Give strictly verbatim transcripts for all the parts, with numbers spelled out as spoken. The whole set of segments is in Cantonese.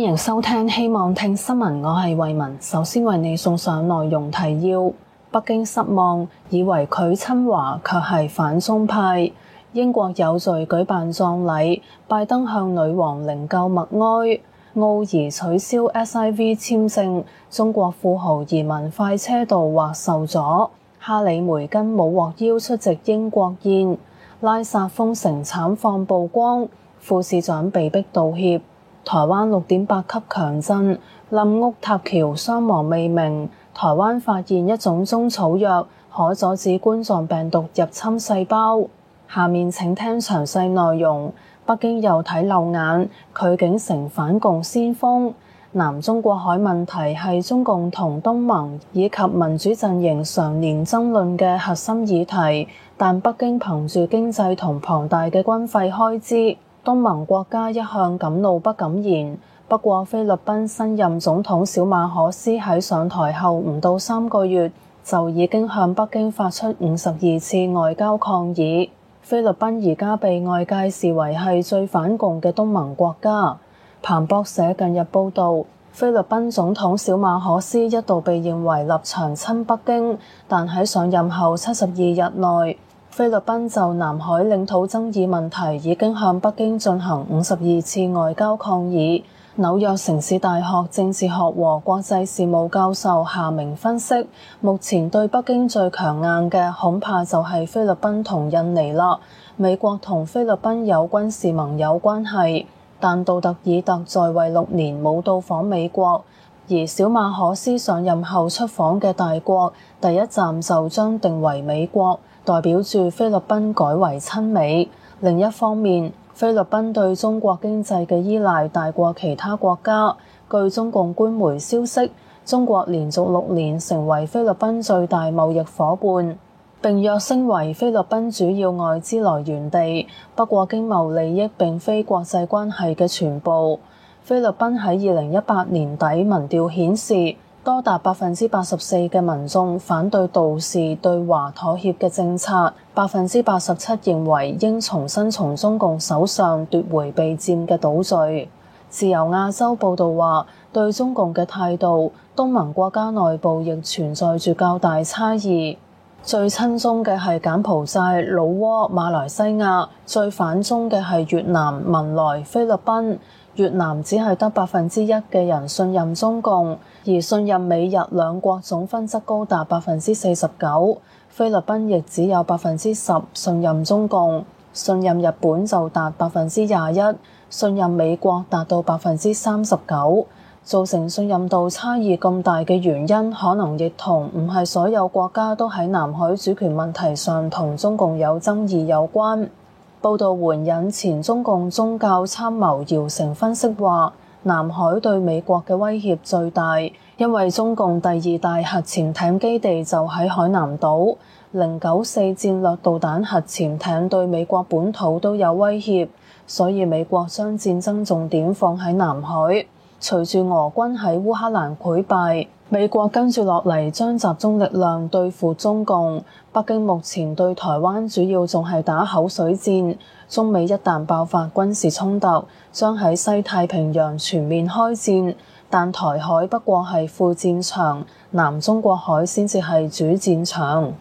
迎收聽希望聽新聞，我係慧雯。首先為你送上內容提要：北京失望，以為拒親華，卻係反中派。英國有序舉辦葬禮，拜登向女王靈柩默哀。澳移取消 S I V 簽證，中國富豪移民快車道或受阻。哈里梅根冇獲邀出席英國宴。拉薩封城慘況曝光，副市長被逼道歉。台灣六點八級強震，冧屋塌橋，傷亡未明。台灣發現一種中草藥，可阻止冠狀病毒入侵細胞。下面請聽詳細內容。北京又睇漏眼，拒竟成反共先鋒。南中國海問題係中共同東盟以及民主陣營常年爭論嘅核心議題，但北京憑住經濟同龐大嘅軍費開支，東盟國家一向敢怒不敢言。不過菲律賓新任總統小馬可斯喺上台後唔到三個月，就已經向北京發出五十二次外交抗議。菲律賓而家被外界視為係最反共嘅東盟國家。彭博社近日報導，菲律賓總統小馬可斯一度被認為立場親北京，但喺上任後七十二日內，菲律賓就南海領土爭議問題已經向北京進行五十二次外交抗議。紐約城市大學政治學和國際事務教授夏明分析，目前對北京最強硬嘅恐怕就係菲律賓同印尼啦。美國同菲律賓有軍事盟友關係，但杜特爾特在位六年冇到訪美國，而小馬可斯上任後出訪嘅大國，第一站就將定為美國，代表住菲律賓改為親美。另一方面，菲律賓對中國經濟嘅依賴大過其他國家。據中共官媒消息，中國連續六年成為菲律賓最大貿易夥伴，並躍升為菲律賓主要外資來源地。不過經貿利益並非國際關係嘅全部。菲律賓喺二零一八年底民調顯示，多達百分之八十四嘅民眾反對杜氏對華妥協嘅政策，百分之八十七認為應重新從中共手上奪回被佔嘅島嶼。自由亞洲報導話，對中共嘅態度，東盟國家內部亦存在住較大差異。最親中嘅係柬埔寨、老撾、馬來西亞，最反中嘅係越南、文萊、菲律賓。越南只係得百分之一嘅人信任中共，而信任美日兩國總分則高達百分之四十九。菲律賓亦只有百分之十信任中共，信任日本就達百分之廿一，信任美國達到百分之三十九。造成信任度差異咁大嘅原因，可能亦同唔係所有國家都喺南海主權問題上同中共有爭議有關。報道援引前中共宗教參謀姚成分析話，南海對美國嘅威脅最大，因為中共第二大核潛艇基地就喺海南島，零九四戰略導彈核潛艇對美國本土都有威脅，所以美國將戰爭重點放喺南海。隨住俄軍喺烏克蘭潰敗，美國跟住落嚟將集中力量對付中共。北京目前對台灣主要仲係打口水戰，中美一旦爆發軍事衝突，將喺西太平洋全面開戰，但台海不過係副戰場，南中國海先至係主戰場。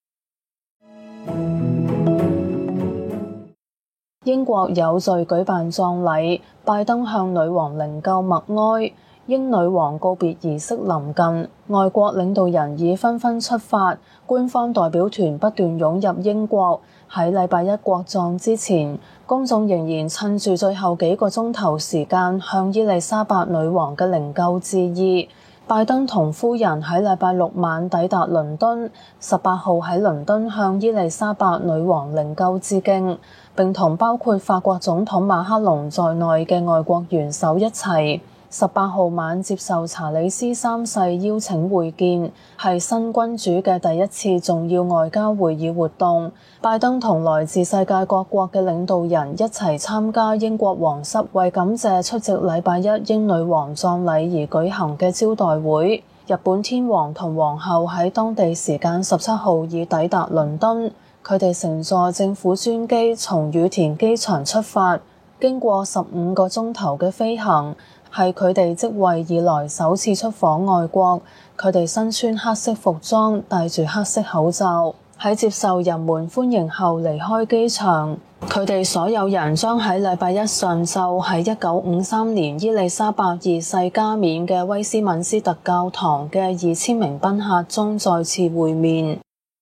英國有序舉辦葬禮，拜登向女王靈柩默哀。英女王告別儀式臨近，外國領導人已紛紛出發，官方代表團不斷湧入英國。喺禮拜一國葬之前，公眾仍然趁住最後幾個鐘頭時間向伊麗莎白女王嘅靈柩致意。拜登同夫人喺禮拜六晚抵達倫敦，十八號喺倫敦向伊麗莎白女王靈柩致敬，並同包括法國總統馬克龍在內嘅外國元首一齊。十八號晚接受查理斯三世邀請會見，係新君主嘅第一次重要外交會議活動。拜登同來自世界各國嘅領導人一齊參加英國皇室為感謝出席禮拜一英女王葬禮而舉行嘅招待會。日本天皇同皇后喺當地時間十七號已抵達倫敦，佢哋乘坐政府專機從羽田機場出發，經過十五個鐘頭嘅飛行， 係佢哋即位以來首次出訪外國。佢哋身穿黑色服裝，戴住黑色口罩，喺接受人們歡迎後離開機場。佢哋所有人將喺禮拜一上晝喺一九五三年伊麗莎白二世加冕嘅威斯敏斯特教堂嘅二千名賓客中再次會面。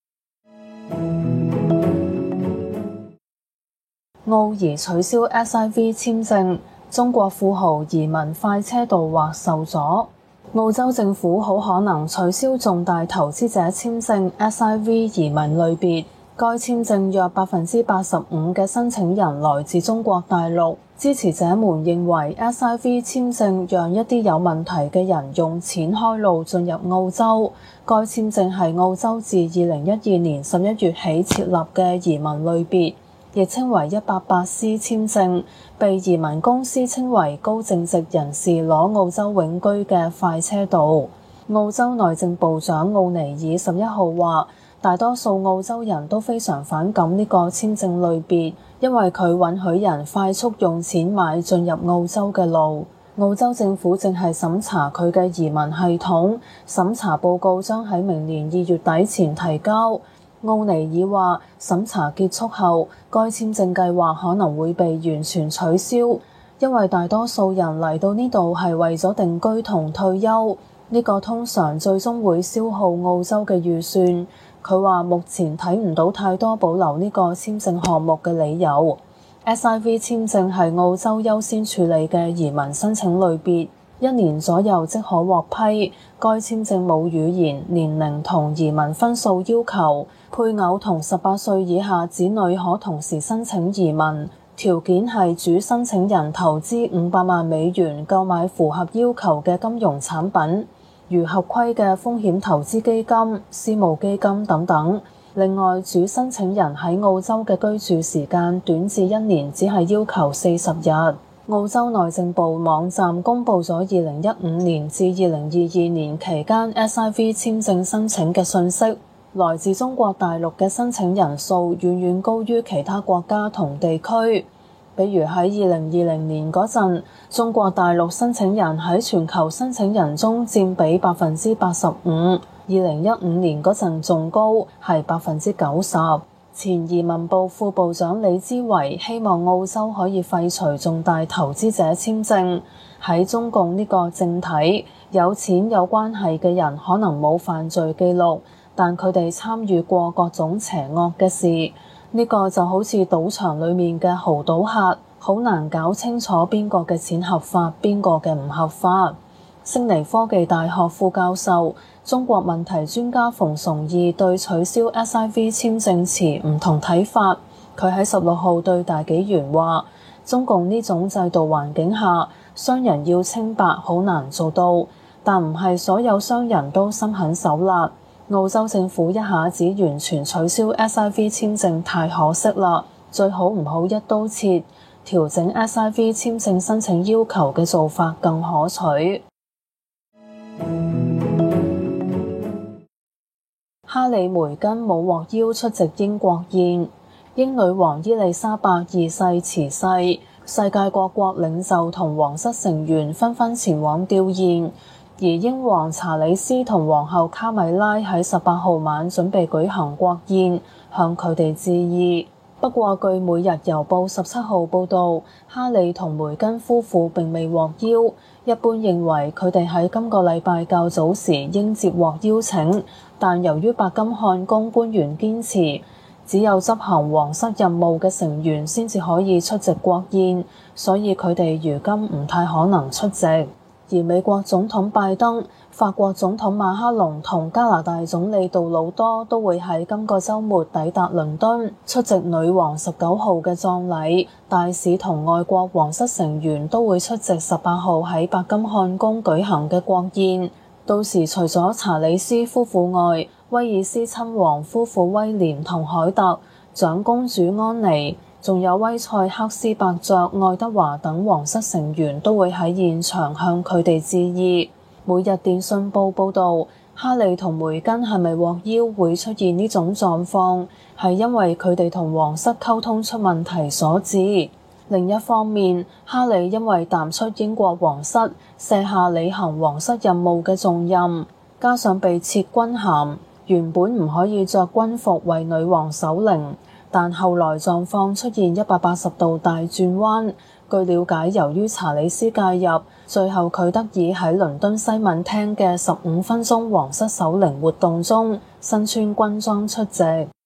澳移取消 S I V 簽證，中國富豪移民快車道或受阻。澳洲政府好可能取消重大投資者簽證 S I V 移民類別。該簽證約百分之八十五嘅申請人來自中國大陸。支持者們認為 S I V 簽證讓一啲有問題嘅人用錢開路進入澳洲。該簽證係澳洲自二零一二年十一月起設立嘅移民類別，亦稱為一八八 C 簽證，被移民公司稱為高淨值人士攞澳洲永居嘅快車道。澳洲內政部長奧尼爾十一號話，大多數澳洲人都非常反感呢個簽證類別，因為佢允許人快速用錢買進入澳洲嘅路。澳洲政府正係審查佢嘅移民系統，審查報告將喺明年二月底前提交。奧尼爾話，審查結束後，該簽證計劃可能會被完全取消，因為大多數人嚟到呢度係為咗定居同退休，呢個通常最終會消耗澳洲嘅預算。佢話目前睇唔到太多保留呢個簽證項目嘅理由。S I V 簽證係澳洲優先處理嘅移民申請類別，一年左右即可獲批。該簽證冇語言、年齡同移民分數要求，配偶同十八歲以下子女可同時申請移民，條件係主申請人投資五百萬美元購買符合要求嘅金融產品，如合規嘅風險投資基金、私募基金等等。另外，主申請人喺澳洲嘅居住時間短至一年，只係要求四十日。澳洲內政部網站公布咗二零一五年至二零二二年期間 S I V 簽證申請嘅信息，來自中國大陸嘅申請人數遠遠高於其他國家同地區。比如喺二零二零年嗰陣，中國大陸申請人喺全球申請人中佔比百分之八十五。二零一五年嗰陣仲高，係百分之九十。前移民部副部長李之維希望澳洲可以廢除重大投資者簽證。喺中共呢個政體，有錢有關係嘅人可能冇犯罪記錄，但佢哋參與過各種邪惡嘅事。呢個就好似賭場裡面嘅豪賭客，好難搞清楚邊個嘅錢合法，邊個嘅唔合法。悉尼科技大學副教授、中國問題專家馮崇義對取消 S I V 簽證持唔同睇法。佢喺十六號對大紀元話，中共呢種制度環境下，商人要清白好難做到，但唔係所有商人都心狠手辣。澳洲政府一下子完全取消 S I V 簽證太可惜啦，最好唔好一刀切，調整 S I V 簽證申請要求嘅做法更可取。哈里梅根冇獲邀出席英國宴，英女王伊麗莎白二世辭世，世界各國領袖同皇室成員紛紛前往弔唁，而英皇查理斯同皇后卡米拉喺十八號晚準備舉行國宴，向佢哋致意。不過據每日郵報十七號報導，哈里同梅根夫婦並未獲邀。一般認為佢哋喺今個禮拜較早時應接獲邀請，但由於白金漢宮官員堅持只有執行皇室任務嘅成員先至可以出席國宴，所以佢哋如今唔太可能出席。而美國總統拜登、法國總統馬克龍同加拿大總理杜魯多都會喺今個週末抵達倫敦出席女王十九號嘅葬禮，大使同外國皇室成員都會出席十八號喺白金漢宮舉行嘅國宴。到時除咗查理斯夫婦外，威爾斯親王夫婦威廉同凱特、長公主安妮，仲有威塞克斯伯爵、愛德華等皇室成員都會喺現場向佢哋致意。每日電訊報報導，哈里同梅根係咪獲邀會出現呢種狀況，係因為佢哋同皇室溝通出問題所致。 另一方面，哈里因為淡出英國皇室，卸下履行皇室任務嘅重任，加上被撤軍銜，原本唔可以着軍服為女王守靈，但後來狀況出現一百八十度大轉彎。據了解，由於查理斯介入，最後佢得以喺倫敦西敏廳嘅十五分鐘皇室守靈活動中，身穿軍裝出席。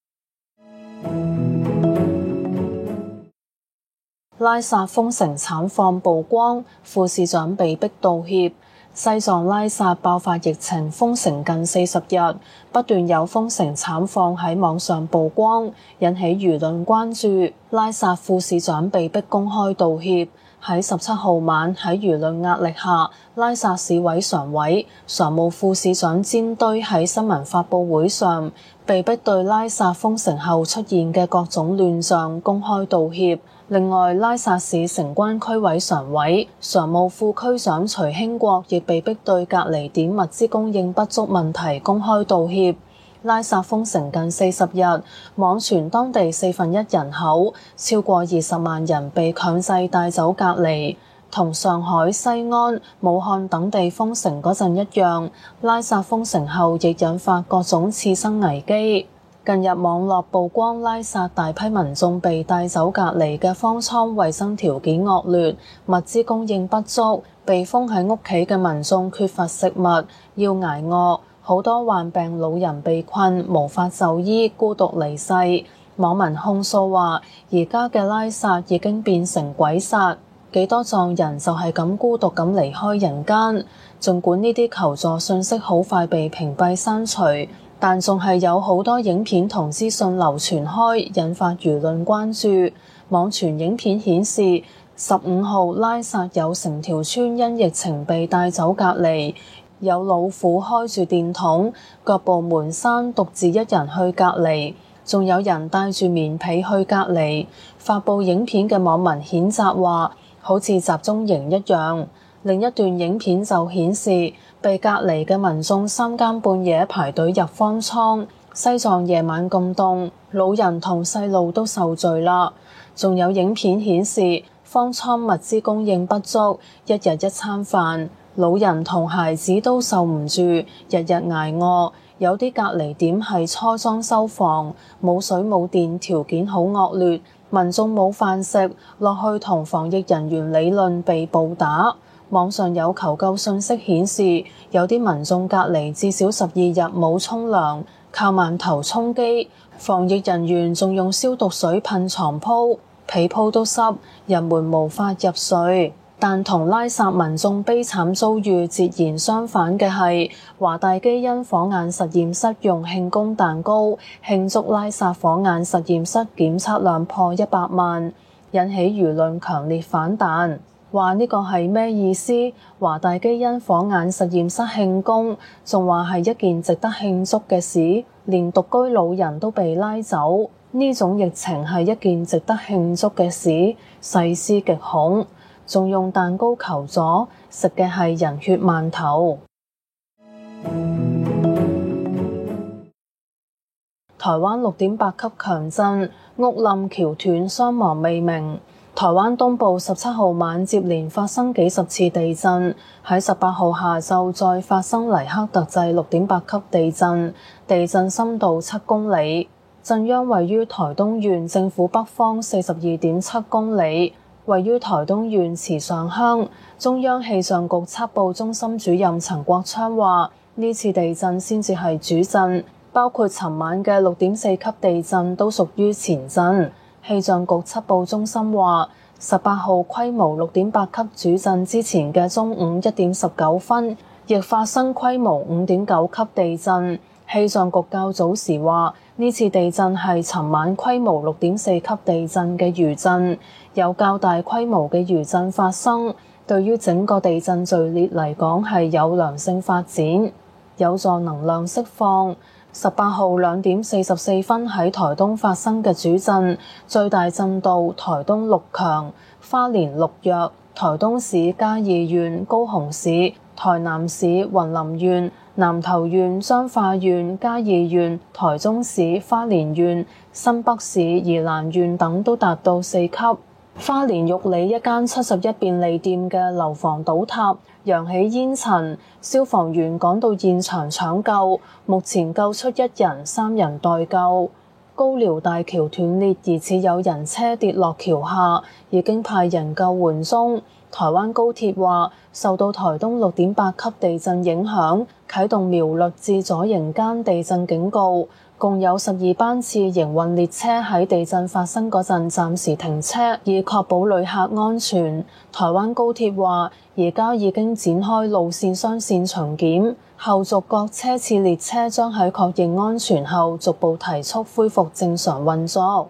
拉薩封城慘況曝光，副市長被逼道歉。西藏拉薩爆發疫情，封城近四十日，不斷有封城慘況喺網上曝光，引起輿論關注。拉薩副市長被逼公開道歉。喺十七號晚，喺輿論壓力下，拉薩市委常委、常務副市長煎堆喺新聞發佈會上被逼對拉薩封城後出現嘅各種亂象公開道歉。另外，拉薩市城關區委常委、常務副區長徐興國亦被逼對隔離點物資供應不足問題公開道歉。拉薩封城近四十日，網傳當地四分一人口超過二十萬人被強制帶走隔離，同上海、西安、武漢等地封城嗰陣一樣。拉薩封城後亦引發各種次生危機。近日網絡曝光拉薩大批民眾被帶走隔離嘅方艙衛生條件惡劣，物資供應不足，被封喺屋企嘅民眾缺乏食物，要捱餓，好多患病老人被困，無法就醫，孤獨離世。網民控訴話，而家嘅拉薩已經變成鬼剎，幾多藏人就係咁孤獨咁離開人間。儘管呢啲求助信息好快被屏蔽刪除，但仲係有好多影片同資訊流傳開，引發輿論關注。網傳影片顯示，十五號拉薩有成條村因疫情被帶走隔離，有老婦開住電筒，腳部門閂，獨自一人去隔離，仲有人帶住棉被去隔離。發布影片嘅網民譴責話，好似集中營一樣。另一段影片就顯示，被隔離嘅民眾三更半夜排隊入方艙。西藏夜晚咁凍，老人同細路都受罪啦。仲有影片顯示，方艙物資供應不足，一日一餐飯，老人同孩子都受唔住，日日捱餓。有啲隔離點係初裝修房，冇水冇電，條件好惡劣，民眾冇飯食，落去同防疫人員理論被暴打。網上有求救信息顯示，有啲民眾隔離至少十二日冇沖涼，靠饅頭充飢。防疫人員仲用消毒水噴床鋪，被鋪都濕，人們無法入睡。但同拉薩民眾悲慘遭遇截然相反嘅係，華大基因火眼實驗室用慶功蛋糕慶祝拉薩火眼實驗室檢測量破一百萬，引起輿論強烈反彈。話呢個係咩意思？華大基因火眼實驗室慶功，仲話係一件值得慶祝嘅事，連獨居老人都被拉走，呢種疫情係一件值得慶祝嘅事，細思極恐。仲用蛋糕求助，食嘅係人血饅頭。台灣六點八級強震，屋冧橋斷，傷亡未明。台灣東部十七號晚接連發生幾十次地震，喺十八號下晝再發生黎克特制六點八級地震，地震深度七公里，震央位於台東縣政府北方四十二點七公里，位於台東縣池上鄉。中央氣象局測報中心主任陳國昌話：呢次地震先至係主震，包括尋晚嘅六點四級地震都屬於前震。氣象局測報中心話，十八號規模六點八級主震之前嘅中午一點十九分，亦發生規模五點九級地震。氣象局較早時話，呢次地震係尋晚規模六點四級地震嘅餘震，有較大規模嘅餘震發生，對於整個地震序列嚟講係有良性發展，有助能量釋放。十八號兩點四十四分喺台東發生嘅主震，最大震度台東六強，花蓮六弱，台東市嘉義縣、高雄市、台南市、雲林縣、南投縣、彰化縣、嘉義縣、台中市、花蓮縣、新北市、宜蘭縣等都達到四級。 花蓮玉里一間七十一便利店嘅樓房倒塌，揚起煙塵，消防員趕到現場搶救，目前救出一人，三人待救。高寮大橋斷裂，疑似有人車跌落橋下，已經派人救援中。台灣高鐵話受到台東六點八級地震影響，啟動苗栗至左營間地震警告，共有十二班次營運列車喺地震發生嗰陣暫時停車，以確保旅客安全。台灣高鐵話而家已經展開路線雙線巡檢，後續各車次列車將喺確認安全後逐步提速恢復正常運作。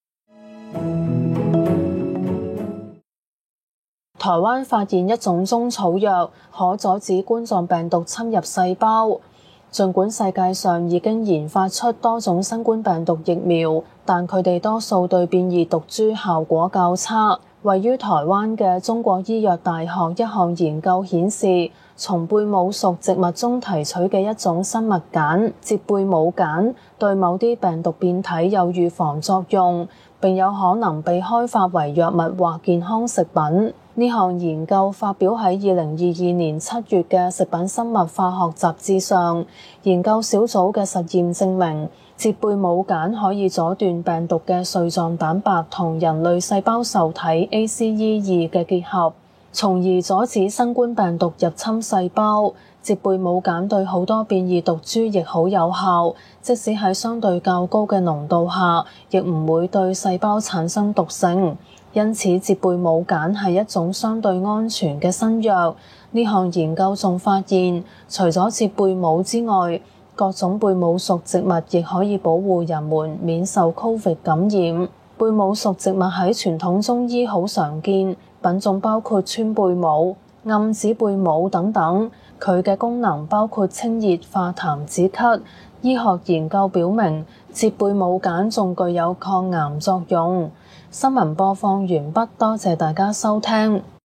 台灣發現一種中草藥，可阻止冠狀病毒侵入細胞。儘管世界上已經研發出多種新冠病毒疫苗，但佢哋多數對變異毒株效果較差。位於台灣嘅中國醫藥大學一項研究顯示，從貝母屬植物中提取嘅一種生物鹼節貝母鹼對某啲病毒變體有預防作用，並有可能被開發為藥物或健康食品。呢項研究發表喺二零二二年七月嘅食品生物化學雜誌上。研究小組嘅實驗證明，節貝母鹼可以阻斷病毒嘅髓狀蛋白同人類細胞受體 A C E 二嘅結合，從而阻止新冠病毒入侵細胞。節貝母鹼對好多變異毒株亦好有效，即使喺相對較高嘅濃度下，亦唔會對細胞產生毒性。因此，節貝母鹼係一種相對安全嘅新藥。呢項研究仲發現，除咗節貝母之外，各種貝母屬植物亦可以保護人們免受 Covid 感染。貝母屬植物喺傳統中醫好常見，品種包括川貝母、暗子貝母等等。佢嘅功能包括清熱、化痰、止咳。醫學研究表明，節貝母鹼仲具有抗癌作用。新聞播放完畢，多謝大家收聽。